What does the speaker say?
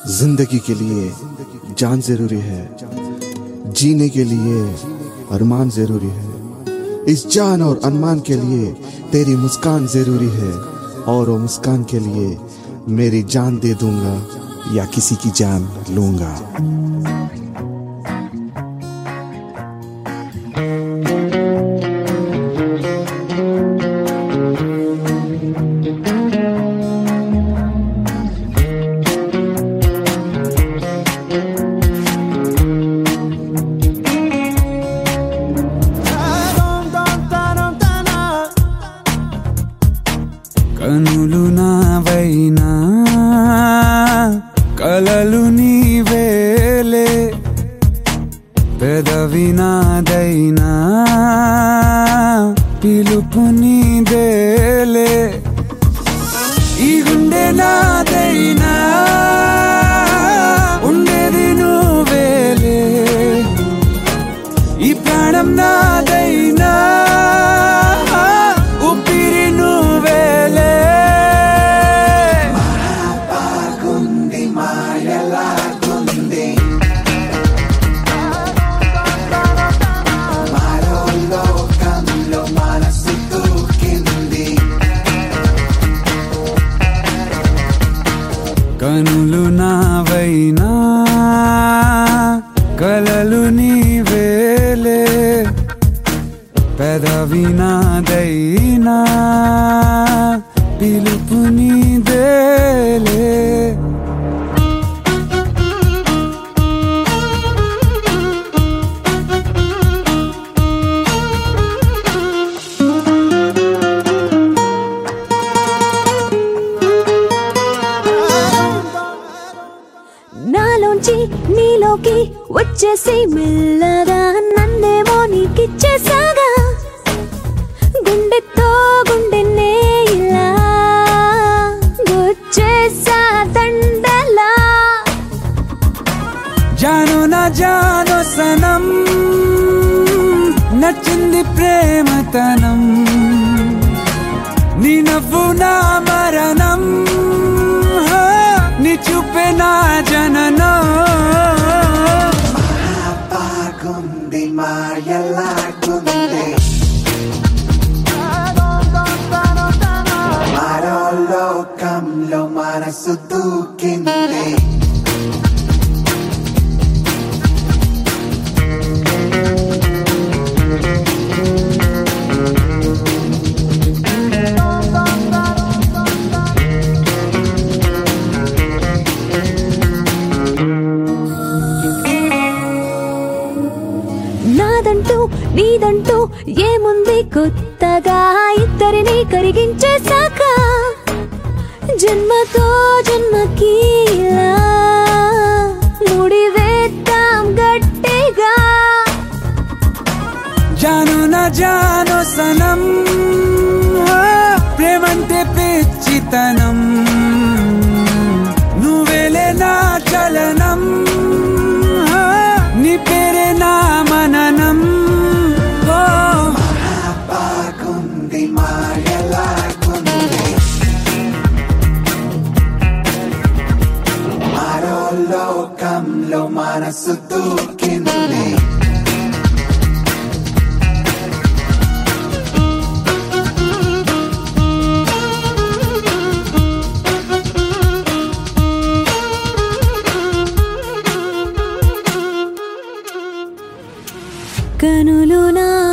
जिंदगी के लिए जान जरूरी है, जीने के लिए अरमान जरूरी है। इस जान और अरमान के लिए तेरी मुस्कान जरूरी है, और वो मुस्कान के लिए मेरी जान दे दूंगा या किसी की जान लूंगा। కనులు నావైనా కలలు నీవేలే, పెదవి నాదైనా పిలుపు నీదేలే, ఈ గుండె నాదైనా ఉండేది నువ్వేలే, ఈ ప్రాణం నాదైనా ఊపిరి నువ్వేలే. కనులు నావైనా కలలు నీవేలే, పెదవి నాదైనా పిలుపు నీదేలే. నాలోంచి నీలోకి వచ్చేసి మెల్లగా నన్నేమో నీకిచ్చేసాగా, గుండెతో గుండెనే ఇలా గుచ్చేసా దండలా. జాను నా జాను సనం, నచ్చింది ప్రేమతనం, నీ నవ్వు నా మరణం, నీ చూపే నా జననం. బాగుంది మాయలాగుంది, మరో లోకంలో మనసు దూకింది. నాదంటూ నీదంటూ ఏముంది కొత్తగా, ఇద్దరిని కరిగించేశాక జన్మతో జన్మకి ఇలా ముడివేద్దాం గట్టిగా. జాను నా జాను సనం, ప్రేమంటే పిచ్చితనం, నువ్వేలే నా చలనం, నీ పేరే నా మననం. బాగుంది మాయలాగుంది, మరో లోకంలో మనసు దూకింది. కనులు నా